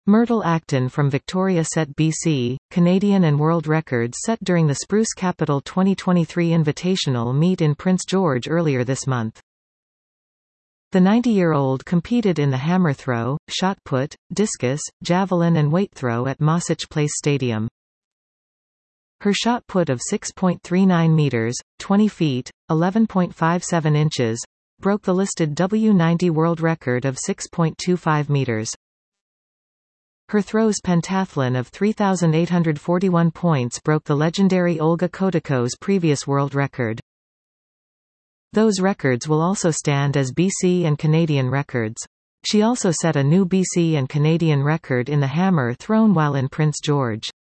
Myrtle Acton from Victoria set BC, Canadian and world records set during the Spruce Capital 2023 Invitational meet in Prince George earlier this month. The 90-year-old competed in the hammer throw, shot put, discus, javelin and weight throw at Mossach Place Stadium. Her shot put of 6.39 meters, 20 feet, 11.57 inches, broke the listed W90 world record of 6.25 meters. Her throws pentathlon of 3,841 points broke the legendary Olga Kotyko's previous world record. Those records will also stand as BC and Canadian records. She also set a new BC and Canadian record in the hammer thrown while in Prince George.